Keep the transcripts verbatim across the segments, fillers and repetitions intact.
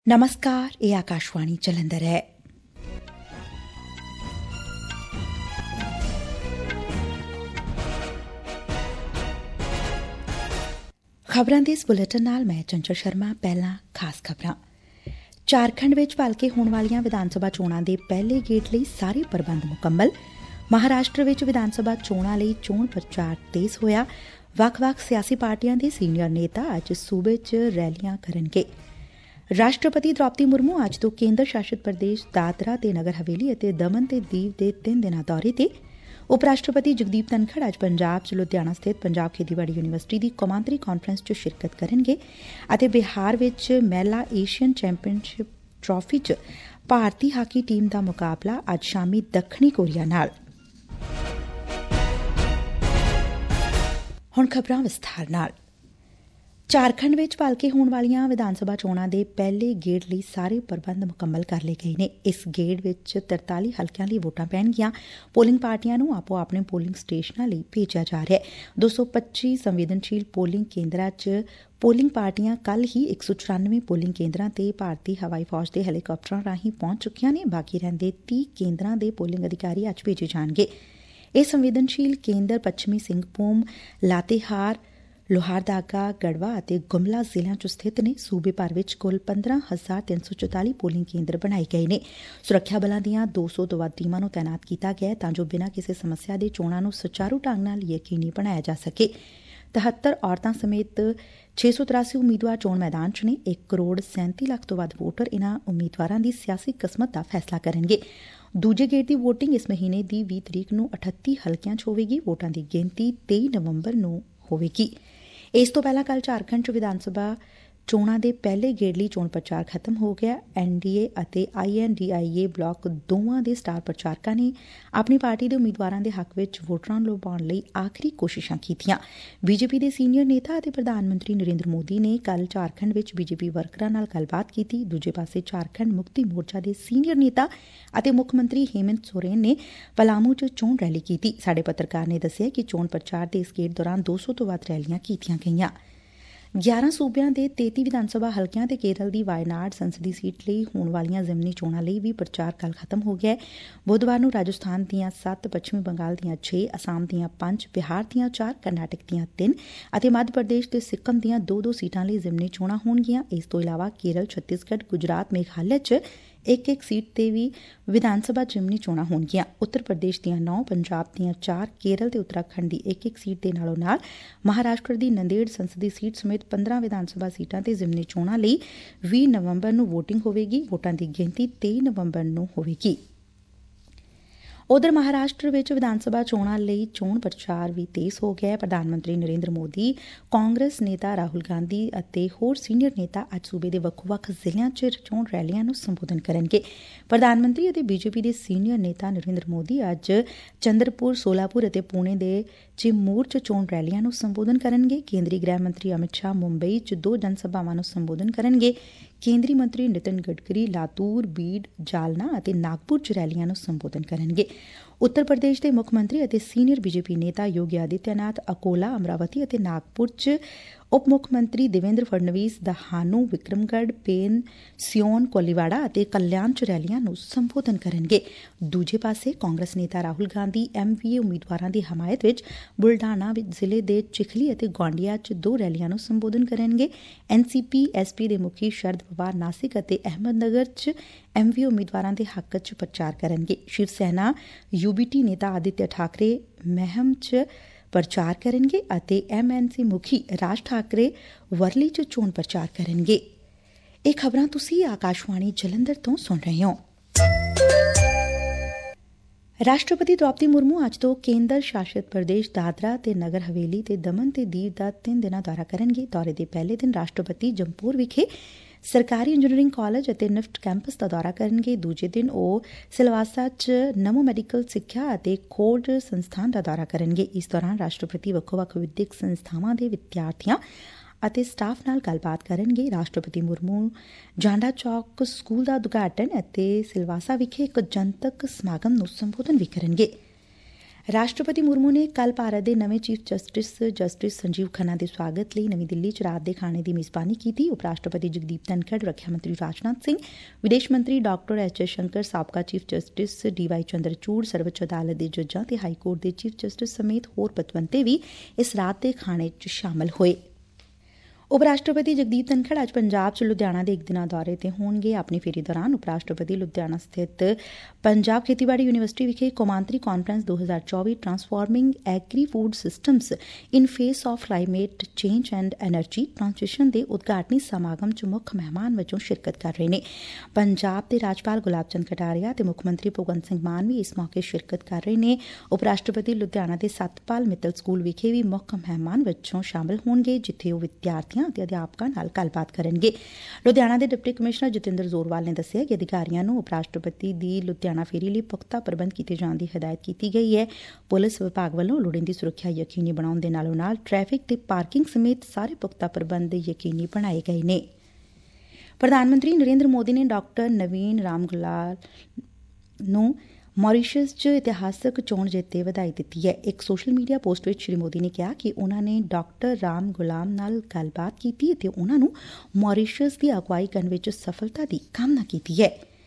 ਨਮਸਕਾਰ, ਇਹ ਆਕਾਸ਼ਵਾਣੀ ਜਲੰਧਰ ਹੈ। ਖਬਰਾਂ ਦੇ ਇਸ ਬੁਲੇਟਿਨ ਨਾਲ ਮੈਂ ਚੰਚਲ ਸ਼ਰਮਾ। ਪਹਿਲਾਂ ਖਾਸ ਖਬਰਾਂ। ਝਾਰਖੰਡ ਵਿਚ ਭਲਕੇ ਹੋਣ ਵਾਲੀਆਂ ਵਿਧਾਨ ਸਭਾ ਚੋਣਾਂ ਦੇ ਪਹਿਲੇ ਗੇੜ ਲਈ ਸਾਰੇ ਪ੍ਰਬੰਧ ਮੁਕੰਮਲ। ਮਹਾਰਾਸ਼ਟਰ ਵਿਚ ਵਿਧਾਨ ਸਭਾ ਚੋਣਾਂ ਲਈ ਚੋਣ ਪ੍ਰਚਾਰ ਤੇਜ਼ ਹੋਇਆ। ਵੱਖ-ਵੱਖ ਸਿਆਸੀ ਪਾਰਟੀਆਂ ਦੇ ਸੀਨੀਅਰ ਨੇਤਾ ਅੱਜ ਸੂਬੇ 'ਚ ਰੈਲੀਆਂ ਕਰਨਗੇ। ਰਾਸ਼ਟਰਪਤੀ ਦ੍ਰੋਪਦੀ ਮੁਰਮੂ ਅੱਜ ਤੋਂ ਕੇਂਦਰ ਸ਼ਾਸਤ ਪ੍ਰਦੇਸ਼ ਦਾਦਰਾ ਤੇ ਨਗਰ ਹਵੇਲੀ ਅਤੇ ਦਮਨ ਤੇ ਦੀਵ ਦੇ ਤਿੰਨ ਦਿਨਾਂ ਦੌਰੇ ਤੇ। ਉਪ ਰਾਸ਼ਟਰਪਤੀ ਜਗਦੀਪ ਧਨਖੜ ਅੱਜ ਪੰਜਾਬ 'ਚ ਲੁਧਿਆਣਾ ਸਥਿਤ ਪੰਜਾਬ ਖੇਤੀਬਾੜੀ ਯੂਨੀਵਰਸਿਟੀ ਦੀ ਕੌਮਾਂਤਰੀ ਕਾਨਫਰੰਸ 'ਚ ਸ਼ਿਰਕਤ ਕਰਨਗੇ ਅਤੇ ਬਿਹਾਰ ਵਿਚ ਮਹਿਲਾ ਏਸ਼ੀਅਨ ਚੈਂਪੀਅਨਸ਼ਿਪ ਟਰਾਫੀ 'ਚ ਭਾਰਤੀ ਹਾਕੀ ਟੀਮ ਦਾ ਮੁਕਾਬਲਾ ਅੱਜ ਸ਼ਾਮੀ ਦੱਖਣੀ ਕੋਰੀਆ ਨਾਲ। ਹੁਣ ਖਬਰਾਂ ਵਿਸਥਾਰ ਨਾਲ। ਝਾਰਖੰਡ ਵਿਚ ਭਲਕੇ ਹੋਣ ਵਾਲੀਆਂ ਵਿਧਾਨ ਸਭਾ ਚੋਣਾਂ ਦੇ ਪਹਿਲੇ ਗੇੜ ਲਈ ਸਾਰੇ ਪ੍ਰਬੰਧ ਮੁਕੰਮਲ ਕਰ ਲਏ ਗਏ ਨੇ। ਇਸ ਗੇੜ ਵਿਚ ਤਰਤਾਲੀ ਹਲਕਿਆਂ ਲਈ ਵੋਟਾਂ ਪੈਣਗੀਆਂ। ਪੋਲਿੰਗ ਪਾਰਟੀਆਂ ਨੂੰ ਆਪੋ ਆਪਣੇ ਪੋਲਿੰਗ ਸਟੇਸ਼ਨਾਂ ਲਈ ਭੇਜਿਆ ਜਾ ਰਿਹੈ। ਦੋ ਸੌ ਪੱਚੀ ਸੰਵੇਦਨਸ਼ੀਲ ਪੋਲਿੰਗ ਕੇਂਦਰਾਂ 'ਚ ਪੋਲਿੰਗ ਪਾਰਟੀਆਂ ਕੱਲ੍ਹ ਹੀ ਇੱਕ ਸੌ ਚੁਰਾਨਵੇਂ ਪੋਲਿੰਗ ਕੇਂਦਰਾਂ ਤੇ ਭਾਰਤੀ ਹਵਾਈ ਫੌਜ ਦੇ ਹੈਲੀਕਾਪਟਰਾਂ ਰਾਹੀਂ ਪਹੁੰਚ ਚੁੱਕੀਆਂ ਨੇ। ਬਾਕੀ ਰਹਿੰਦੇ ਤੀਹ ਕੇਂਦਰਾਂ ਦੇ ਪੋਲਿੰਗ ਅਧਿਕਾਰੀ ਅੱਜ ਭੇਜੇ ਜਾਣਗੇ। ਇਹ ਸੰਵੇਦਨਸ਼ੀਲ ਕੇਂਦਰ ਪੱਛਮੀ ਸਿੰਘਭੂਮ, ਲਾਤੇਹਾਰ, ਲੋਹਾਰਦਾਗਾ, ਗੜਵਾ ਅਤੇ ਗੁਮਲਾ ਜ਼ਿਲ੍ਹਿਆਂ 'ਚ ਸਥਿਤ ਨੇ। ਸੂਬੇ ਭਰ ਵਿਚ ਕੁੱਲ ਪੰਦਰਾਂ ਹਜ਼ਾਰ ਤਿੰਨ ਸੌ ਚੁਤਾਲੀ ਪੋਲਿੰਗ ਕੇਂਦਰ ਬਣਾਏ ਗਏ ਨੇ। ਸੁਰੱਖਿਆ ਬਲਾਂ ਦੀਆਂ ਦੋ ਸੌ ਤੋਂ ਵੱਧ ਟੀਮਾਂ ਨੂੰ ਤਾਇਨਾਤ ਕੀਤਾ ਗਿਐ ਤਾਂ ਜੋ ਬਿਨਾਂ ਕਿਸੇ ਸਮੱਸਿਆ ਦੇ ਚੋਣਾਂ ਨੂੰ ਸੁਚਾਰੂ ਢੰਗ ਨਾਲ ਯਕੀਨੀ ਬਣਾਇਆ ਜਾ ਸਕੇ। ਤਿਹੱਤਰ ਔਰਤਾਂ ਸਮੇਤ ਛੇ ਸੌ ਤਰਾਸੀ ਉਮੀਦਵਾਰ ਚੋਣ ਮੈਦਾਨ 'ਚ ਨੇ। ਇੱਕ ਕਰੋੜ ਸੈਂਤੀ ਲੱਖ ਤੋਂ ਵੱਧ ਵੋਟਰ ਇਨ੍ਹਾਂ ਉਮੀਦਵਾਰਾਂ ਦੀ ਸਿਆਸੀ ਕਿਸਮਤ ਦਾ ਫੈਸਲਾ ਕਰਨਗੇ। ਦੂਜੇ ਗੇੜ ਦੀ ਵੋਟਿੰਗ ਇਸ ਮਹੀਨੇ ਦੀ ਵੀਹ ਤਰੀਕ ਨੂੰ ਅਠੱਤੀ ਹਲਕਿਆਂ 'ਚ ਹੋਵੇਗੀ। ਵੋਟਾਂ ਦੀ ਗਿਣਤੀ ਤੇਈ ਨਵੰਬਰ ਨੂੰ ਹੋਵੇਗੀ। ਇਸ ਤੋਂ ਪਹਿਲਾਂ ਕੱਲ੍ਹ ਝਾਰਖੰਡ 'ਚ ਵਿਧਾਨ ਸਭਾ ਚੋਣਾਂ ਦੇ ਪਹਿਲੇ ਗੇੜ ਲਈ ਚੋਣ ਪ੍ਰਚਾਰ ਖਤਮ ਹੋ ਗਿਆ। ਐਨ ਡੀ ਏ ਅਤੇ ਆਈ N D I A block ਦੋਵਾਂ ਦੇ ਸਟਾਰ ਪ੍ਰਚਾਰਕਾਂ ਨੇ ਆਪਣੀ ਪਾਰਟੀ ਦੇ ਉਮੀਦਵਾਰਾਂ ਦੇ ਹੱਕ ਵਿਚ ਵੋਟਰਾਂ ਨੂੰ ਲੁਭਾਉਣ ਲਈ ਆਖਰੀ ਕੋਸ਼ਿਸ਼ਾਂ ਕੀਤੀਆਂ। ਬੀਜੇਪੀ ਦੇ ਸੀਨੀਅਰ ਨੇਤਾ ਅਤੇ ਪ੍ਰਧਾਨ ਮੰਤਰੀ ਨਰਿੰਦਰ ਮੋਦੀ ਨੇ ਕੱਲ੍ਹ ਝਾਰਖੰਡ ਵਿਚ ਬੀਜੇਪੀ ਵਰਕਰਾਂ ਨਾਲ ਗੱਲਬਾਤ ਕੀਤੀ। ਦੂਜੇ ਪਾਸੇ ਝਾਰਖੰਡ ਮੁਕਤੀ ਮੋਰਚਾ ਦੇ ਸੀਨੀਅਰ ਨੇਤਾ ਅਤੇ ਮੁੱਖ ਮੰਤਰੀ ਹੇਮੰਤ ਸੋਰੇਨ ਨੇ ਪਲਾਮੂ 'ਚ ਚੋਣ ਰੈਲੀ ਕੀਤੀ। ਸਾਡੇ ਪੱਤਰਕਾਰ ਨੇ ਦੱਸਿਆ ਕਿ ਚੋਣ ਪ੍ਰਚਾਰ ਦੇ ਇਸ ਗੇੜ ਦੌਰਾਨ ਦੋ ਸੌ ਤੋਂ ਵੱਧ ਰੈਲੀਆਂ ਕੀਤੀਆਂ ਗਈਆਂ। ਗਿਆਰਾਂ ਸੂਬਿਆਂ ਦੇ ਤੇਤੀ ਵਿਧਾਨ ਸਭਾ ਹਲਕਿਆਂ ਤੇ ਕੇਰਲ ਦੀ ਵਾਇਨਾਡ ਸੰਸਦੀ ਸੀਟ ਲਈ ਹੋਣ ਵਾਲੀਆਂ ਜ਼ਿਮਨੀ ਚੋਣਾਂ ਲਈ ਵੀ ਪ੍ਰਚਾਰ ਕੱਲ੍ਹ ਖਤਮ ਹੋ ਗਿਐ। ਬੁੱਧਵਾਰ ਨੂੰ ਰਾਜਸਥਾਨ ਦੀਆਂ ਸੱਤ, ਪੱਛਮੀ ਬੰਗਾਲ ਦੀਆਂ ਛੇ, ਅਸਾਮ ਦੀਆਂ ਪੰਜ, ਬਿਹਾਰ ਦੀਆਂ ਚਾਰ, ਕਰਨਾਟਕ ਦੀਆਂ ਤਿੰਨ ਅਤੇ ਮੱਧ ਪ੍ਰਦੇਸ਼ ਤੇ ਸਿੱਕਮ ਦੀਆਂ ਦੋ ਦੋ ਸੀਟਾਂ ਲਈ ਜ਼ਿਮਨੀ ਚੋਣਾਂ ਹੋਣਗੀਆਂ। ਇਸ ਤੋਂ ਇਲਾਵਾ ਕੇਰਲ, ਛੱਤੀਸਗੜ੍ਹ, ਗੁਜਰਾਤ, ਮੇਘਾਲਿਆ 'ਚ ਇੱਕ ਇੱਕ ਸੀਟ ਤੇ ਵੀ ਵਿਧਾਨ ਸਭਾ ਜ਼ਿਮਨੀ ਚੋਣਾਂ ਹੋਣਗੀਆਂ। ਉੱਤਰ ਪ੍ਰਦੇਸ਼ ਦੀਆਂ ਨੌ, ਪੰਜਾਬ ਦੀਆਂ ਚਾਰ, ਕੇਰਲ ਤੇ ਉੱਤਰਾਖੰਡ ਦੀ ਇੱਕ ਇੱਕ ਸੀਟ ਦੇ ਨਾਲੋਂ ਨਾਲ ਮਹਾਰਾਸ਼ਟਰ ਦੀ ਨੰਦੇੜ ਸੰਸਦੀ ਸੀਟ ਸਮੇਤ ਪੰਦਰਾਂ ਵਿਧਾਨ ਸਭਾ ਸੀਟਾਂ ਤੇ ਜ਼ਿਮਨੀ ਚੋਣਾਂ ਲਈ ਵੀਹ ਨਵੰਬਰ ਨੂੰ ਵੋਟਿੰਗ ਹੋਵੇਗੀ। ਵੋਟਾਂ ਦੀ ਗਿਣਤੀ ਤੇਈ ਨਵੰਬਰ ਨੂੰ ਹੋਵੇਗੀ। ਉਧਰ ਮਹਾਰਾਸ਼ਟਰ ਵਿਚ ਵਿਧਾਨ ਸਭਾ ਚੋਣਾਂ ਲਈ ਚੋਣ ਪ੍ਰਚਾਰ ਵੀ ਤੇਜ਼ ਹੋ ਗਿਐ। ਪ੍ਰਧਾਨ ਮੰਤਰੀ ਨਰਿੰਦਰ ਮੋਦੀ, ਕਾਂਗਰਸ ਨੇਤਾ ਰਾਹੁਲ ਗਾਂਧੀ ਅਤੇ ਹੋਰ ਸੀਨੀਅਰ ਨੇਤਾ ਅੱਜ ਸੂਬੇ ਦੇ ਵੱਖੋ-ਵੱਖ ਜ਼ਿਲ੍ਹਿਆਂ 'ਚ ਚੋਣ ਰੈਲੀਆਂ ਨੂੰ ਸੰਬੋਧਨ ਕਰਨਗੇ। ਪ੍ਰਧਾਨ ਮੰਤਰੀ ਅਤੇ ਬੀਜੇਪੀ ਦੇ ਸੀਨੀਅਰ ਨੇਤਾ ਨਰਿੰਦਰ ਮੋਦੀ ਅੱਜ ਚੰਦਰਪੁਰ, ਸੋਲਾਪੁਰ ਅਤੇ ਪੁਣੇ ਦੇ ਚਿਮੂਰ 'ਚ ਚੋਣ ਰੈਲੀਆਂ ਨੂੰ ਸੰਬੋਧਨ ਕਰਨਗੇ। ਕੇਂਦਰੀ ਗ੍ਰਹਿ ਮੰਤਰੀ ਅਮਿਤ ਸ਼ਾਹ ਮੁੰਬਈ 'ਚ ਦੋ ਜਨ ਸਭਾਵਾਂ ਨੂੰ ਸੰਬੋਧਨ ਕਰਨਗੇ। ਕੇਂਦਰੀ ਮੰਤਰੀ ਨਿਤਿਨ ਗਡਕਰੀ ਲਾਤੂਰ, ਬੀਡ, ਜਾਲਨਾ ਅਤੇ ਨਾਗਪੁਰ 'ਚ ਰੈਲੀਆਂ ਨੂੰ ਸੰਬੋਧਨ ਕਰਨਗੇ। ਉੱਤਰ ਪ੍ਰਦੇਸ਼ ਦੇ ਮੁੱਖ ਮੰਤਰੀ ਅਤੇ ਸੀਨੀਅਰ ਬੀਜੇਪੀ ਨੇਤਾ ਯੋਗੀ ਆਦਿਤਿਆਨਾਥ ਅਕੋਲਾ, ਅਮਰਾਵਤੀ ਅਤੇ ਨਾਗਪੁਰ 'ਚ, ਉਪ ਮੁੱਖ ਮੰਤਰੀ ਦੇਵੇਂਦਰ ਫੜਨਵੀਸ ਦਹਾਨੂ, ਵਿਕਰਮਗੜ੍ਹ, ਪੇਨ, ਸਿਓਨ, ਕੋਲੀਵਾੜਾ ਅਤੇ ਕਲਿਆਣ 'ਚ ਰੈਲੀਆਂ ਨੂੰ ਸੰਬੋਧਨ ਕਰਨਗੇ। ਦੂਜੇ ਪਾਸੇ ਕਾਂਗਰਸ ਨੇਤਾ Rahul Gandhi M V A ਉਮੀਦਵਾਰਾਂ ਦੀ ਹਮਾਇਤ ਵਿਚ ਬੁਲਢਾਣਾ ਜ਼ਿਲ੍ਹੇ ਦੇ ਚਿਖਲੀ ਅਤੇ ਗੋਂਡੀਆ 'ਚ ਦੋ ਰੈਲੀਆਂ ਨੂੰ ਸੰਬੋਧਨ ਕਰਨਗੇ। ਐਨ ਸੀ ਪੀ ਐਸ ਪੀ ਦੇ ਮੁਖੀ ਸ਼ਰਦ ਪਵਾਰ ਨਾਸਿਕ ਅਤੇ ਅਹਿਮਦਨਗਰ 'ਚ ਐਮ ਵੀ ਏ ਉਮੀਦਵਾਰਾਂ ਦੇ ਹੱਕ 'ਚ ਪ੍ਰਚਾਰ ਕਰਨਗੇ। Shiv Sena you B T ਨੇਤਾ ਆਦਿਤਿਆ ਠਾਕਰੇ ਮਹਿਮ 'ਚ ਪ੍ਰਚਾਰ ਕਰਨਗੇ ਅਤੇ ਐਮ ਐਨ ਸੀ ਮੁਖੀ ਰਾਜ ਠਾਕਰੇ ਵਰਲੀ 'ਚ ਚੋਣ ਪ੍ਰਚਾਰ ਕਰਨਗੇ। ਇਹ ਖਬਰਾਂ ਤੁਸੀਂ ਆਕਾਸ਼ਵਾਣੀ ਜਲੰਧਰ ਤੋਂ ਸੁਣ ਰਹੇ ਹੋ। ਰਾਸ਼ਟਰਪਤੀ ਦ੍ਰੋਪਦੀ ਮੁਰਮੂ ਅੱਜ ਤੋਂ ਕੇਂਦਰ ਸ਼ਾਸਤ ਪ੍ਰਦੇਸ਼ ਦਾਦਰਾ ਤੇ ਨਗਰ ਹਵੇਲੀ ਤੇ ਦਮਨ ਤੇ ਦੀਵ ਦਾ ਤਿੰਨ ਦਿਨਾਂ ਦੌਰਾ ਕਰਨਗੇ। ਦੌਰੇ ਦੇ ਪਹਿਲੇ ਦਿਨ ਰਾਸ਼ਟਰਪਤੀ ਜੰਪੂਰ ਵਿਖੇ ਸਰਕਾਰੀ ਇੰਜੀਨੀਅਰਿੰਗ ਕਾਲਜ ਅਤੇ ਨਿਫਟ ਕੈਂਪਸ ਦਾ ਦੌਰਾ ਕਰਨਗੇ। ਦੂਜੇ ਦਿਨ ਉਹ ਸਿਲਵਾਸਾ 'ਚ ਨਮੋ ਮੈਡੀਕਲ ਸਿੱਖਿਆ ਅਤੇ ਖੋਜ ਸੰਸਥਾਨ ਦਾ ਦੌਰਾ ਕਰਨਗੇ। ਇਸ ਦੌਰਾਨ ਰਾਸ਼ਟਰਪਤੀ ਵੱਖੋ-ਵੱਖ ਵਿਦਿਅਕ ਸੰਸਥਾਵਾਂ ਦੇ ਵਿਦਿਆਰਥੀਆਂ ਅਤੇ ਸਟਾਫ ਨਾਲ ਗੱਲਬਾਤ ਕਰਨਗੇ। ਰਾਸ਼ਟਰਪਤੀ ਮੁਰਮੂ ਜਾਂਡਾ ਚੌਕ ਸਕੂਲ ਦਾ ਉਦਘਾਟਨ ਅਤੇ ਸਿਲਵਾਸਾ ਵਿਖੇ ਇੱਕ ਜਨਤਕ ਸਮਾਗਮ ਨੂੰ ਸੰਬੋਧਨ ਵੀ ਕਰਨਗੇ। ਰਾਸ਼ਟਰਪਤੀ ਮੁਰਮੂ ਨੇ ਕੱਲ ਭਾਰਤ ਦੇ ਨਵੇਂ chief justice justice Sanjeev Khanna ਦੇ ਸਵਾਗਤ ਲਈ ਨਵੀਂ ਦਿੱਲੀ ਚ ਰਾਤ ਦੇ ਖਾਣੇ ਦੀ ਮੇਜ਼ਬਾਨੀ ਕੀਤੀ। ਉਪ ਰਾਸ਼ਟਰਪਤੀ ਜਗਦੀਪ ਧਨਖੜ, ਰੱਖਿਆ ਮੰਤਰੀ ਰਾਜਨਾਥ ਸਿੰਘ, ਵਿਦੇਸ਼ ਮੰਤਰੀ ਡਾਕਟਰ ਐਸ ਜਯਸ਼ੰਕਰ, ਸਾਬਕਾ chief justice D Y Chandrachud, ਸਰਵਉੱਚ ਅਦਾਲਤ ਦੇ ਜੱਜਾਂ ਤੇ ਹਾਈ ਕੋਰਟ ਦੇ ਚੀਫ ਜਸਟਿਸ ਸਮੇਤ ਹੋਰ ਪਤਵੰਤੇ ਵੀ ਇਸ ਰਾਤ ਦੇ ਖਾਣੇ ਚ ਸ਼ਾਮਲ ਹੋਏ। ਉਪ ਰਾਸ਼ਟਰਪਤੀ ਜਗਦੀਪ ਧਨਖੜ ਅੱਜ ਪੰਜਾਬ ਚ ਲੁਧਿਆਣਾ ਦੇ ਇਕ ਦਿਨਾਂ ਦੌਰੇ ਤੇ ਹੋਣਗੇ। ਆਪਣੀ ਫੇਰੀ ਦੌਰਾਨ ਉਪ ਰਾਸ਼ਟਰਪਤੀ ਲੁਧਿਆਣਾ ਸਥਿਤ ਪੰਜਾਬ ਖੇਤੀਬਾੜੀ ਯੂਨੀਵਰਸਿਟੀ ਵਿਖੇ ਕੌਮਾਂਤਰੀ ਕਾਨਫਰੰਸ ਦੋ ਹਜ਼ਾਰ ਚੌਵੀ transforming agri food systems in face of climate change and energy transition ਦੇ ਉਦਘਾਟਨੀ ਸਮਾਗਮ ਚ ਮੁੱਖ ਮਹਿਮਾਨ ਵਜੋਂ ਸ਼ਿਰਕਤ ਕਰ ਰਹੇ ਨੇ। ਪੰਜਾਬ ਦੇ ਰਾਜਪਾਲ ਗੁਲਾਬ ਚੰਦ ਕਟਾਰੀਆ ਤੇ ਮੁੱਖ ਮੰਤਰੀ ਭਗਵੰਤ ਸਿੰਘ ਮਾਨ ਵੀ ਇਸ ਮੌਕੇ ਸ਼ਿਰਕਤ ਕਰ ਰਹੇ ਨੇ। ਉਪ ਰਾਸ਼ਟਰਪਤੀ ਲੁਧਿਆਣਾ ਦੇ ਸਤਪਾਲ ਮਿੱਤਲ ਸਕੂਲ ਵਿਖੇ ਵੀ ਮੁੱਖ ਮਹਿਮਾਨ ਵਜੋਂ ਸ਼ਾਮਲ ਹੋਣਗੇ, ਜਿੱਥੇ ਉਹ ਵਿਦਿਆਰਥੀਆਂ ਅਤੇ ਅਧਿਆਪਕਾਂ ਨਾਲ ਗੱਲਬਾਤ ਕਰਨਗੇ। ਲੁਧਿਆਣਾ ਦੇ ਡਿਪਟੀ ਕਮਿਸ਼ਨਰ ਜਤਿੰਦਰ ਜ਼ੋਰਵਾਲ ਨੇ ਦੱਸਿਆ ਕਿ ਅਧਿਕਾਰੀਆਂ ਨੂੰ ਉਪ ਰਾਸ਼ਟਰਪਤੀ ਦੀ ਲੁਧਿਆਣਾ ਫੇਰੀ ਲਈ ਪੁਖਤਾ ਪ੍ਰਬੰਧ ਕੀਤੇ ਜਾਣ ਦੀ ਹਦਾਇਤ ਕੀਤੀ ਗਈ ਹੈ। ਪੁਲਿਸ ਵਿਭਾਗ ਵੱਲੋਂ ਲੋੜੀਂਦੀ ਸੁਰੱਖਿਆ ਯਕੀਨੀ ਬਣਾਉਣ ਦੇ ਨਾਲੋਂ ਨਾਲ ਟ੍ਰੈਫਿਕ ਤੇ ਪਾਰਕਿੰਗ ਸਮੇਤ ਸਾਰੇ ਪੁਖਤਾ ਪ੍ਰਬੰਧ ਯਕੀਨੀ ਬਣਾਏ ਗਏ ਨੇ। ਪ੍ਰਧਾਨ ਮੰਤਰੀ ਨਰੇਂਦਰ ਮੋਦੀ ਨੇ ਡਾਕਟਰ ਨਵੀਨ ਰਾਮਗੁਲਾਲ ਨੂੰ ਮੌਰੀਸ਼ੀਅਸ ਚ ਇਤਿਹਾਸਕ ਚੋਣ ਜਿੱਤ ਤੇ ਵਧਾਈ ਦਿੱਤੀ ਹੈ। ਇੱਕ ਸੋਸ਼ਲ ਮੀਡੀਆ ਪੋਸਟ ਵਿੱਚ ਸ੍ਰੀ ਮੋਦੀ ਨੇ ਕਿਹਾ ਕਿ ਉਨ੍ਹਾਂ ਨੇ ਡਾਕਟਰ ਰਾਮ ਗੁਲਾਮ ਨਾਲ ਗੱਲਬਾਤ ਕੀਤੀ ਅਤੇ ਉਨ੍ਹਾਂ ਨੂੰ ਮੌਰੀਸ਼ੀਅਸ ਦੀ ਅਗਵਾਈ ਕਰਨ ਵਿੱਚ ਸਫਲਤਾ ਦੀ ਕਾਮਨਾ ਕੀਤੀ ਹੈ।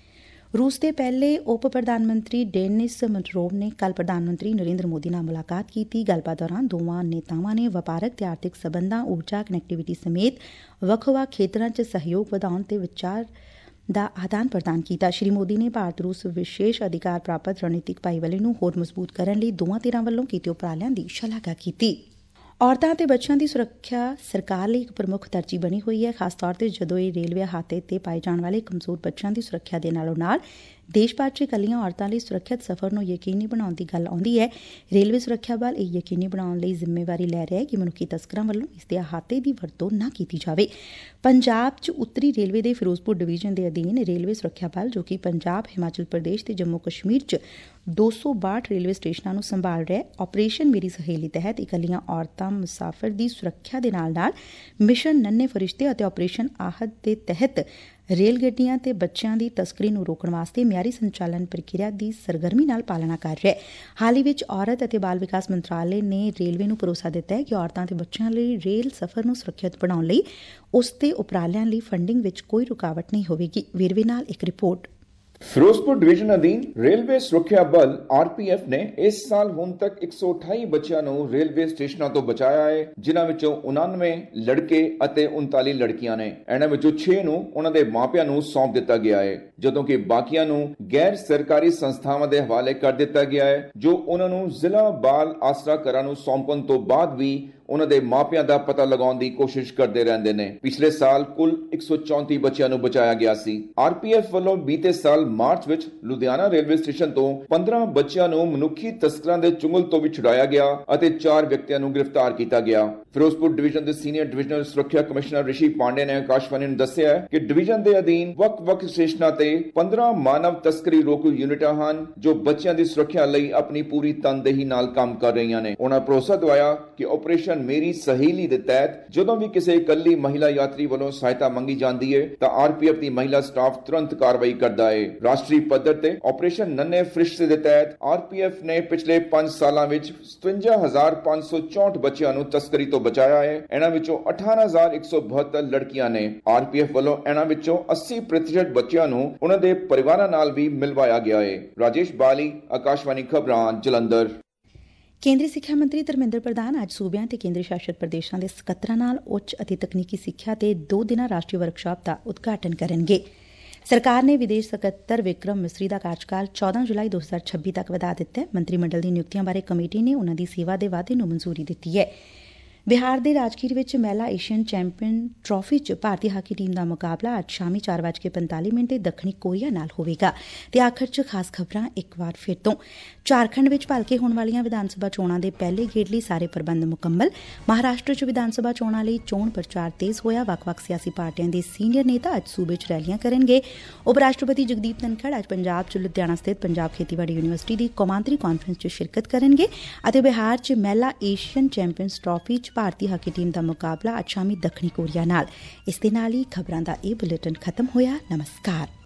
ਰੂਸ ਦੇ ਪਹਿਲੇ ਉਪ ਪ੍ਰਧਾਨ ਮੰਤਰੀ ਡੇਨਿਸ ਮਨਟਰੋਵ ਨੇ ਕੱਲ ਪ੍ਰਧਾਨ ਮੰਤਰੀ ਨਰੇਂਦਰ ਮੋਦੀ ਨਾਲ ਮੁਲਾਕਾਤ ਕੀਤੀ। ਗੱਲਬਾਤ ਦੌਰਾਨ ਦੋਵਾਂ ਨੇਤਾਵਾਂ ਨੇ ਵਪਾਰਕ ਤੇ ਆਰਥਿਕ ਸਬੰਧਾਂ, ਊਰਜਾ, ਕਨੈਕਟੀਵਿਟੀ ਸਮੇਤ ਵੱਖ-ਵੱਖ ਖੇਤਰਾਂ ਚ ਸਹਿਯੋਗ ਵਧਾਉਣ ਤੇ ਵਿਚਾਰ ਦਾ ਆਦਾਨ ਪ੍ਰਦਾਨ ਕੀਤਾ। ਸ੍ਰੀ ਮੋਦੀ ਨੇ ਭਾਰਤ ਰੂਸ ਵਿਸ਼ੇਸ਼ ਅਧਿਕਾਰ ਪ੍ਰਾਪਤ ਰਣਨੀਤਿਕ ਭਾਈਵਾਲੀ ਨੂੰ ਹੋਰ ਮਜ਼ਬੂਤ ਕਰਨ ਲਈ ਦੋਵਾਂ ਧਿਰਾਂ ਵੱਲੋਂ ਕੀਤੇ ਉਪਰਾਲਿਆਂ ਦੀ ਸ਼ਲਾਘਾ ਕੀਤੀ। ਔਰਤਾਂ ਅਤੇ ਬੱਚਿਆਂ ਦੀ ਸੁਰੱਖਿਆ ਸਰਕਾਰ ਲਈ ਇੱਕ ਪ੍ਰਮੁੱਖ ਤਰਜੀਹ ਬਣੀ ਹੋਈ ਹੈ, ਖਾਸ ਤੌਰ ਤੇ ਜਦੋਂ ਇਹ ਰੇਲਵੇ ਅਹਾਤੇ ਤੇ ਪਾਏ ਜਾਣ ਵਾਲੇ ਕਮਜ਼ੋਰ ਬੱਚਿਆਂ ਦੀ ਸੁਰੱਖਿਆ ਦੇ ਨਾਲੋਂ ਨਾਲ ਦੇਸ਼ ਭਰ ਚ ਇਕੱਲੀਆਂ ਔਰਤਾਂ ਲਈ ਸੁਰੱਖਿਅਤ ਸਫ਼ਰ ਨੂੰ ਯਕੀਨੀ ਬਣਾਉਣ ਦੀ ਗੱਲ ਆਉਂਦੀ ਹੈ। ਰੇਲਵੇ ਸੁਰੱਖਿਆ ਬਲ ਇਹ ਯਕੀਨੀ ਬਣਾਉਣ ਲਈ ਜ਼ਿੰਮੇਵਾਰੀ ਲੈ ਰਿਹਾ ਹੈ ਕਿ ਮਨੁੱਖੀ ਤਸਕਰਾਂ ਵੱਲੋਂ ਇਸ ਦੇ ਅਹਾਤੇ ਦੀ ਵਰਤੋਂ ਨਾ ਕੀਤੀ ਜਾਵੇ। ਪੰਜਾਬ ਚ ਉੱਤਰੀ ਰੇਲਵੇ ਦੇ ਫਿਰੋਜ਼ਪੁਰ ਡਿਵੀਜ਼ਨ ਦੇ ਅਧੀਨ ਰੇਲਵੇ ਸੁਰੱਖਿਆ ਬਲ, ਜੋ ਕਿ ਪੰਜਾਬ, ਹਿਮਾਚਲ ਪ੍ਰਦੇਸ਼ ਤੇ ਜੰਮੂ ਕਸ਼ਮੀਰ ਚ ਦੋ ਸੌ ਬਾਹਠ ਰੇਲਵੇ ਸਟੇਸ਼ਨਾਂ ਨੂੰ ਸੰਭਾਲ ਰਿਹਾ ਹੈ। ਆਪਰੇਸ਼ਨ ਮੇਰੀ ਸਹੇਲੀ ਤਹਿਤ ਇਕੱਲੀਆਂ ਔਰਤਾਂ ਮੁਸਾਫਰ ਦੀ ਸੁਰੱਖਿਆ ਦੇ ਨਾਲ ਨਾਲ ਮਿਸ਼ਨ ਨੰਨੇ ਫਰਿਸ਼ਤੇ ਅਤੇ ਆਪਰੇਸ਼ਨ ਆਹਦ ਦੇ ਤਹਿਤ ਰੇਲ ਗੱਡੀਆਂ ਤੇ ਬੱਚਿਆਂ ਦੀ ਤਸਕਰੀ ਨੂੰ ਰੋਕਣ ਵਾਸਤੇ ਮਿਆਰੀ ਸੰਚਾਲਨ ਪ੍ਰਕਿਰਿਆ ਦੀ ਸਰਗਰਮੀ ਨਾਲ ਪਾਲਣਾ ਕਰ ਰਿਹਾ ਹੈ। ਹਾਲ ਹੀ ਵਿੱਚ ਔਰਤ ਅਤੇ ਬਾਲ ਵਿਕਾਸ ਮੰਤਰਾਲੇ ਨੇ ਰੇਲਵੇ ਨੂੰ ਭਰੋਸਾ ਦਿੱਤਾ ਹੈ ਕਿ ਔਰਤਾਂ ਤੇ ਬੱਚਿਆਂ ਲਈ ਰੇਲ ਸਫ਼ਰ ਨੂੰ ਸੁਰੱਖਿਅਤ ਬਣਾਉਣ ਲਈ ਉਸ ਦੇ ਉਪਰਾਲਿਆਂ ਲਈ ਫੰਡਿੰਗ ਵਿੱਚ ਕੋਈ ਰੁਕਾਵਟ ਨਹੀਂ ਹੋਵੇਗੀ। ਵੇਰਵੇ ਨਾਲ ਇੱਕ ਰਿਪੋਰਟ। ਫਿਰੋਜ਼ਪੁਰ ਡਿਵੀਜ਼ਨ ਅਧੀਨ ਰੇਲਵੇ ਸੁਰੱਖਿਆ ਬਲ ਆਰ ਪੀ ਐਫ ਨੇ ਇਸ ਸਾਲ ਹੁਣ ਤੱਕ ਇੱਕ ਸੌ ਅਠਾਈ ਬੱਚਿਆਂ ਨੂੰ ਰੇਲਵੇ ਸਟੇਸ਼ਨਾਂ ਤੋਂ ਬਚਾਇਆ ਹੈ, ਜਿਨ੍ਹਾਂ ਵਿੱਚੋਂ ਉਨਾਨਵੇਂ ਲੜਕੇ ਅਤੇ ਉਨਤਾਲੀ ਲੜਕੀਆਂ ਨੇ। ਇਹਨਾਂ ਵਿੱਚੋਂ ਛੇ ਨੂੰ ਉਹਨਾਂ ਦੇ ਮਾਪਿਆਂ ਨੂੰ ਸੌਂਪ ਦਿੱਤਾ ਗਿਆ ਹੈ, ਜਦੋਂ ਕਿ ਬਾਕੀਆਂ ਨੂੰ ਗੈਰ ਸਰਕਾਰੀ ਸੰਸਥਾਵਾਂ ਦੇ ਹਵਾਲੇ ਕਰ ਦਿੱਤਾ ਗਿਆ ਹੈ, ਜੋ ਉਹਨਾਂ ਨੂੰ ਜ਼ਿਲ੍ਹਾ ਬਾਲ ਆਸਰਾ ਘਰਾਂ ਨੂੰ ਸੌਂਪਣ ਤੋਂ ਬਾਅਦ ਵੀ ਉਹਨਾਂ ਦੇ ਮਾਪਿਆਂ ਦਾ ਪਤਾ ਲਗਾਉਣ ਦੀ ਕੋਸ਼ਿਸ਼ ਕਰਦੇ ਰਹਿੰਦੇ ਨੇ। ਪਿਛਲੇ ਸਾਲ ਕੁੱਲ ਇੱਕ ਸੌ ਚੌਂਤੀ ਬੱਚਿਆਂ ਨੂੰ ਬਚਾਇਆ ਗਿਆ ਸੀ। ਆਰ ਪੀ ਐਫ ਵੱਲੋਂ ਬੀਤੇ ਸਾਲ ਮਾਰਚ ਵਿੱਚ ਲੁਧਿਆਣਾ ਰੇਲਵੇ ਸਟੇਸ਼ਨ ਤੋਂ ਪੰਦਰਾਂ ਬੱਚਿਆਂ ਨੂੰ ਮਨੁੱਖੀ ਤਸਕਰਾਂ ਦੇ ਚੁੰਗਲ ਤੋਂ ਵੀ ਛੁਡਾਇਆ ਗਿਆ ਅਤੇ ਚਾਰ ਵਿਅਕਤੀਆਂ ਨੂੰ ਗ੍ਰਿਫਤਾਰ ਕੀਤਾ ਗਿਆ। ਫਿਰੋਜ਼ਪੁਰ ਡਿਵੀਜ਼ਨ ਦੇ ਸੀਨੀਅਰ ਡਿਵੀਜ਼ਨਲ ਸੁਰੱਖਿਆ ਕਮਿਸ਼ਨਰ ਰਿਸ਼ੀ ਪਾਂਡੇ ਨੇ ਆਕਾਸ਼ਵਾਣੀ ਨੂੰ ਦੱਸਿਆ ਕਿ ਡਿਵੀਜ਼ਨ ਦੇ ਅਧੀਨ ਵੱਖ-ਵੱਖ ਸਟੇਸ਼ਨਾਂ ਤੇ ਪੰਦਰਾਂ ਮਾਨਵ ਤਸਕਰੀ ਰੋਕੂ ਯੂਨਿਟਾਂ ਹਨ, ਜੋ ਬੱਚਿਆਂ ਦੀ ਸੁਰੱਖਿਆ ਲਈ ਆਪਣੀ ਪੂਰੀ ਤਨਦੇਹੀ ਨਾਲ ਕੰਮ ਕਰ ਰਹੀਆਂ ਨੇ। ਉਹਨਾਂ ਭਰੋਸਾ ਦਿਵਾਇਆ ਕਿ ਆਪਰੇਸ਼ਨ ਮੇਰੀ ਸਹੇਲੀ ਦੇ ਤਹਿਤ ਜਦੋਂ ਵੀ ਕਿਸੇ ਇਕੱਲੀ ਮਹਿਲਾ ਯਾਤਰੀ ਵੱਲੋਂ ਸਹਾਇਤਾ ਮੰਗੀ ਜਾਂਦੀ ਹੈ ਤਾਂ ਆਰ ਪੀ ਐਫ ਦੀ ਮਹਿਲਾ ਸਟਾਫ ਤੁਰੰਤ ਕਾਰਵਾਈ ਕਰਦਾ ਹੈ। ਰਾਸ਼ਟਰੀ ਪੱਧਰ ਤੇ ਆਪਰੇਸ਼ਨ ਨੰਨੇ ਫਰਿਸ਼ਤੇ ਦੇ ਤਹਿਤ ਆਰ ਪੀ ਐਫ ਨੇ ਪਿਛਲੇ ਪੰਜ ਸਾਲਾਂ ਵਿੱਚ ਸਤਵੰਜਾ ਹਜ਼ਾਰ ਪੰਜ ਸੌ ਚੌਂਹਠ ਬੱਚਿਆਂ ਨੂੰ ਤਸਕਰੀ ਤੋਂ ਬਚਾਇਆ ਹੈ। ਇਹਨਾਂ ਵਿੱਚੋਂ ਅਠਾਰਾਂ ਹਜ਼ਾਰ ਇੱਕ ਸੌ ਬਹੱਤਰ ਲੜਕੀਆਂ ਨੇ। ਆਰ ਪੀ ਐਫ ਵੱਲੋਂ ਇਹਨਾਂ ਵਿੱਚੋਂ ਅੱਸੀ ਪ੍ਰਤੀਸ਼ਤ ਬੱਚਿਆਂ ਨੂੰ ਉਹਨਾਂ ਦੇ ਪਰਿਵਾਰਾਂ ਨਾਲ ਵੀ ਮਿਲਵਾਇਆ ਗਿਆ ਹੈ। ਰਾਜੇਸ਼ ਬਾਲੀ, ਆਕਾਸ਼ਵਾਣੀ ਖਬਰਾਂ, ਜਲੰਧਰ। ਕੇਂਦਰੀ ਸਿੱਖਿਆ ਮੰਤਰੀ ਧਰਮਿੰਦਰ ਪ੍ਰਧਾਨ ਅੱਜ ਸੂਬਿਆਂ ਤੇ ਕੇਂਦਰ ਸ਼ਾਸਤ ਪ੍ਰਦੇਸ਼ਾਂ ਦੇ ਸਕੱਤਰਾਂ ਨਾਲ ਉੱਚ ਅਤੇ ਤਕਨੀਕੀ ਸਿੱਖਿਆ ਤੇ ਦੋ ਦਿਨਾਂ ਰਾਸ਼ਟਰੀ ਵਰਕਸ਼ਾਪ ਦਾ ਉਦਘਾਟਨ ਕਰਨਗੇ। ਸਰਕਾਰ ਨੇ ਵਿਦੇਸ਼ ਸਕੱਤਰ ਵਿਕਰਮ ਮਿਸਰੀ ਦਾ ਕਾਰਜਕਾਲ ਚੌਦਾਂ ਜੁਲਾਈ ਦੋ ਹਜ਼ਾਰ ਛੱਬੀ ਤੱਕ ਵਧਾ ਦਿੱਤਾ ਹੈ। ਮੰਤਰੀ ਮੰਡਲ ਦੀ ਨਿਯੁਕਤੀਆਂ ਬਾਰੇ ਕਮੇਟੀ ਨੇ ਉਨ੍ਹਾਂ ਦੀ ਸੇਵਾ ਦੇ ਵਾਧੇ ਨੂੰ ਮਨਜ਼ੂਰੀ ਦਿੱਤੀ ਹੈ। ਬਿਹਾਰ ਦੇ ਰਾਜਗੀਰ ਵਿੱਚ ਮਹਿਲਾ ਏਸ਼ੀਅਨ ਚੈਂਪੀਅਨ ਟਰਾਫੀ ਚ ਭਾਰਤੀ ਹਾਕੀ ਟੀਮ ਦਾ ਮੁਕਾਬਲਾ ਅੱਜ ਸ਼ਾਮੀ ਚਾਰ ਵੱਜ ਕੇ ਪੰਤਾਲੀ ਮਿੰਟ ਤੇ ਦੱਖਣੀ ਕੋਰੀਆ ਨਾਲ ਹੋਵੇਗਾ। ਤੇ ਆਖਰ ਚ ਖਾਸ ਖਬਰਾਂ ਇੱਕ ਵਾਰ ਫਿਰ ਤੋਂ। ਝਾਰਖੰਡ ਵਿੱਚ ਭਲਕੇ ਹੋਣ ਵਾਲੀਆਂ ਵਿਧਾਨ ਸਭਾ ਚੋਣਾਂ ਦੇ ਪਹਿਲੇ ਗੇੜ ਲਈ ਸਾਰੇ ਪ੍ਰਬੰਧ ਮੁਕੰਮਲ। ਮਹਾਰਾਸ਼ਟਰ ਚ ਵਿਧਾਨ ਸਭਾ ਚੋਣਾਂ ਲਈ ਚੋਣ ਪ੍ਰਚਾਰ ਤੇਜ਼ ਹੋਇਆ। ਵੱਖ-ਵੱਖ ਸਿਆਸੀ ਪਾਰਟੀਆਂ ਦੇ ਸੀਨੀਅਰ ਨੇਤਾ ਅੱਜ ਸੂਬੇ ਚ ਰੈਲੀਆਂ ਕਰਨਗੇ। ਉਪ ਰਾਸ਼ਟਰਪਤੀ ਜਗਦੀਪ ਧਨਖੜ ਅੱਜ ਪੰਜਾਬ ਚ ਲੁਧਿਆਣਾ ਸਥਿਤ ਪੰਜਾਬ ਖੇਤੀਬਾੜੀ ਯੂਨੀਵਰਸਿਟੀ ਦੀ ਕੌਮਾਂਤਰੀ ਕਾਨਫਰੰਸ ਚ ਸ਼ਿਰਕਤ ਕਰਨਗੇ। ਅਤੇ ਬਿਹਾਰ ਚ ਮਹਿਲਾ ਏਸ਼ੀਅਨ ਚੈਂਪੀਅਨਸ ਟਰਾਫੀ ਚ ਭਾਰਤੀ ਹਾਕੀ ਟੀਮ ਦਾ ਮੁਕਾਬਲਾ ਅੱਜ ਸ਼ਾਮੀ ਦੱਖਣੀ ਕੋਰੀਆ ਨਾਲ। ਇਸ ਦੇ ਨਾਲ ਹੀ ਖਬਰਾਂ ਦਾ ਇਹ ਬੁਲੇਟਿਨ ਖਤਮ ਹੋਇਆ। ਨਮਸਕਾਰ।